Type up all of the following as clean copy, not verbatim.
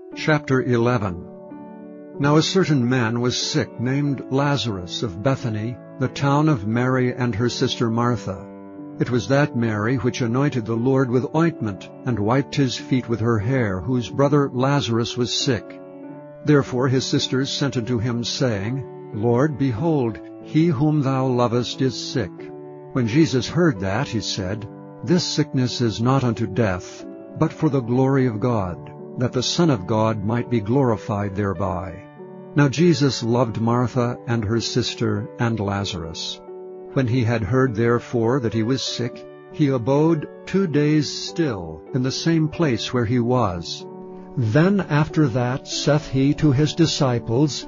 Chapter 11. Now a certain man was sick, named Lazarus, of Bethany, the town of Mary and her sister Martha. It was that Mary which anointed the Lord with ointment, and wiped his feet with her hair, whose brother Lazarus was sick. Therefore his sisters sent unto him, saying, Lord, behold, he whom thou lovest is sick. When Jesus heard that, he said, This sickness is not unto death, but for the glory of God, that the Son of God might be glorified thereby. Now Jesus loved Martha and her sister and Lazarus. When he had heard therefore that he was sick, he abode 2 days still in the same place where he was. Then after that saith he to his disciples,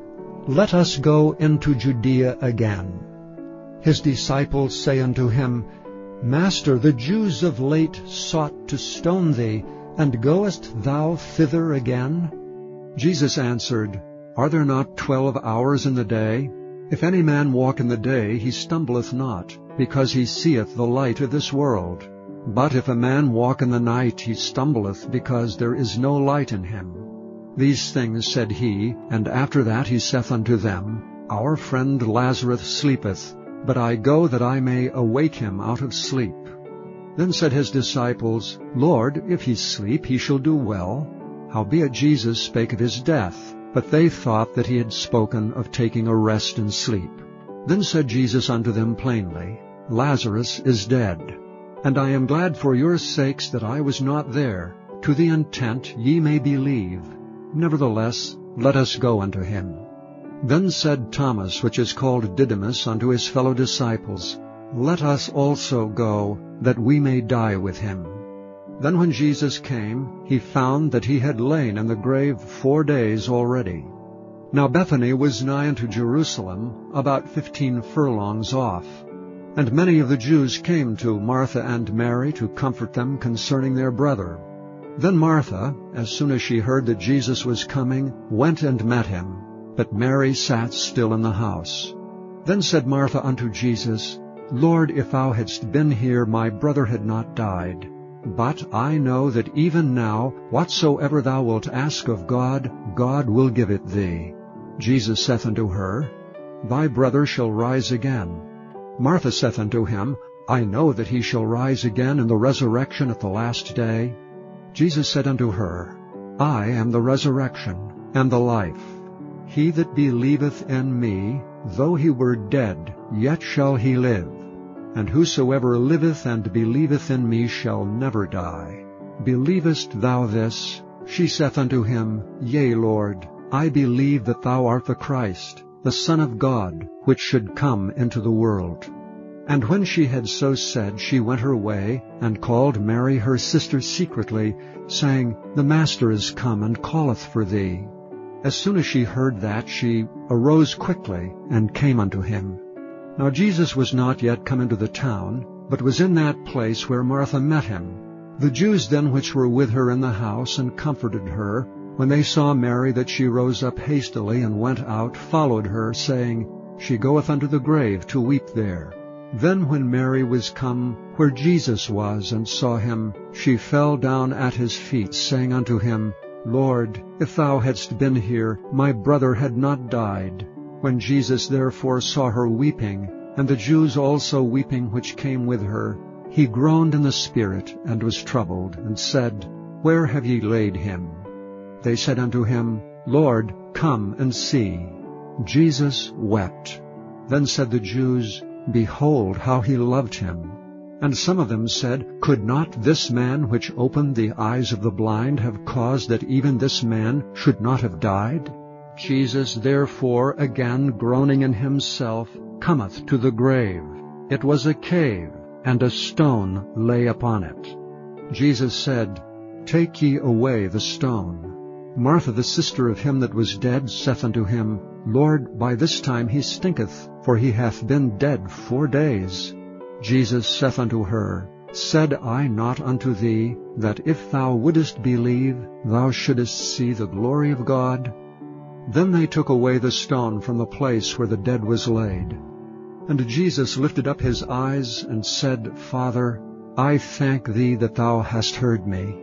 Let us go into Judea again. His disciples say unto him, Master, the Jews of late sought to stone thee, and goest thou thither again? Jesus answered, Are there not 12 hours in the day? If any man walk in the day, he stumbleth not, because he seeth the light of this world. But if a man walk in the night, he stumbleth, because there is no light in him. These things said he, and after that he saith unto them, Our friend Lazarus sleepeth, but I go that I may awake him out of sleep. Then said his disciples, Lord, if he sleep, he shall do well. Howbeit Jesus spake of his death, but they thought that he had spoken of taking a rest and sleep. Then said Jesus unto them plainly, Lazarus is dead, and I am glad for your sakes that I was not there, to the intent ye may believe. Nevertheless, let us go unto him. Then said Thomas, which is called Didymus, unto his fellow disciples, Let us also go, that we may die with him. Then when Jesus came, he found that he had lain in the grave 4 days already. Now Bethany was nigh unto Jerusalem, about 15 furlongs off. And many of the Jews came to Martha and Mary to comfort them concerning their brother. Then Martha, as soon as she heard that Jesus was coming, went and met him. But Mary sat still in the house. Then said Martha unto Jesus, Lord, if thou hadst been here, my brother had not died. But I know that even now, whatsoever thou wilt ask of God, God will give it thee. Jesus saith unto her, Thy brother shall rise again. Martha saith unto him, I know that he shall rise again in the resurrection at the last day. Jesus said unto her, I am the resurrection and the life. He that believeth in me, though he were dead, yet shall he live. And whosoever liveth and believeth in me shall never die. Believest thou this? She saith unto him, Yea, Lord, I believe that thou art the Christ, the Son of God, which should come into the world. And when she had so said, she went her way, and called Mary her sister secretly, saying, The Master is come, and calleth for thee. As soon as she heard that, she arose quickly, and came unto him. Now Jesus was not yet come into the town, but was in that place where Martha met him. The Jews then which were with her in the house, and comforted her, when they saw Mary that she rose up hastily, and went out, followed her, saying, She goeth unto the grave to weep there. Then when Mary was come where Jesus was, and saw him, she fell down at his feet, saying unto him, Lord, if thou hadst been here, my brother had not died. When Jesus therefore saw her weeping, and the Jews also weeping which came with her, he groaned in the spirit, and was troubled, and said, Where have ye laid him? They said unto him, Lord, come and see. Jesus wept. Then said the Jews, Behold how he loved him. And some of them said, Could not this man which opened the eyes of the blind have caused that even this man should not have died? Jesus therefore, again groaning in himself, cometh to the grave. It was a cave, and a stone lay upon it. Jesus said, Take ye away the stone. Martha the sister of him that was dead saith unto him, Lord, by this time he stinketh, for he hath been dead 4 days. Jesus saith unto her, Said I not unto thee, that if thou wouldest believe, thou shouldest see the glory of God? Then they took away the stone from the place where the dead was laid. And Jesus lifted up his eyes, and said, Father, I thank thee that thou hast heard me.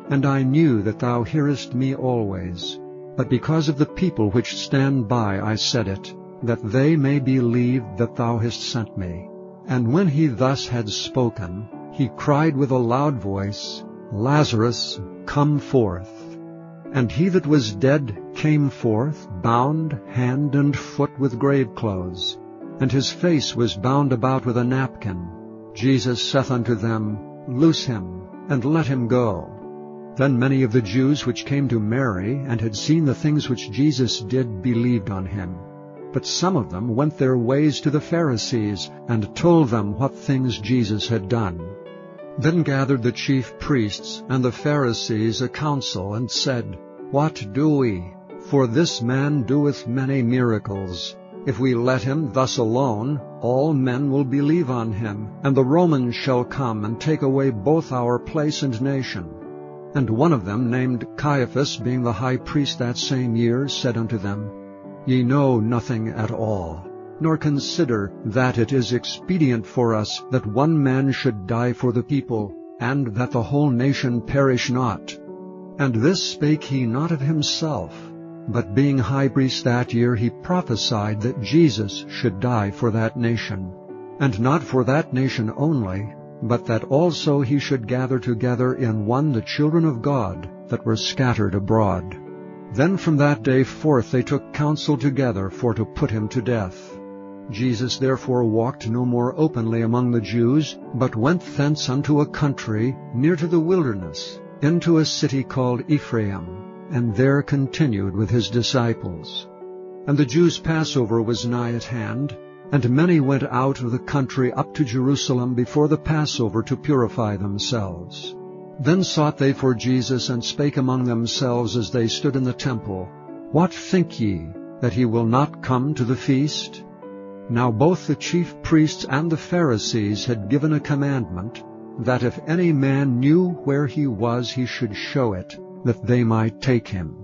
and I knew that thou hearest me always. But because of the people which stand by I said it, that they may believe that thou hast sent me. And when he thus had spoken, he cried with a loud voice, Lazarus, come forth. And he that was dead came forth, bound hand and foot with grave clothes, and his face was bound about with a napkin. Jesus saith unto them, Loose him, and let him go. Then many of the Jews which came to Mary, and had seen the things which Jesus did, believed on him. But some of them went their ways to the Pharisees, and told them what things Jesus had done. Then gathered the chief priests and the Pharisees a council, and said, What do we? For this man doeth many miracles. If we let him thus alone, all men will believe on him, and the Romans shall come and take away both our place and nation. And one of them, named Caiaphas, being the high priest that same year, said unto them, Ye know nothing at all, nor consider that it is expedient for us that one man should die for the people, and that the whole nation perish not. And this spake he not of himself, but being high priest that year, he prophesied that Jesus should die for that nation, and not for that nation only, but that also he should gather together in one the children of God that were scattered abroad. Then from that day forth they took counsel together for to put him to death. Jesus therefore walked no more openly among the Jews, but went thence unto a country near to the wilderness, into a city called Ephraim, and there continued with his disciples. And the Jews' Passover was nigh at hand, and many went out of the country up to Jerusalem before the Passover to purify themselves. Then sought they for Jesus, and spake among themselves as they stood in the temple, What think ye, that he will not come to the feast? Now both the chief priests and the Pharisees had given a commandment, that if any man knew where he was, he should show it, that they might take him.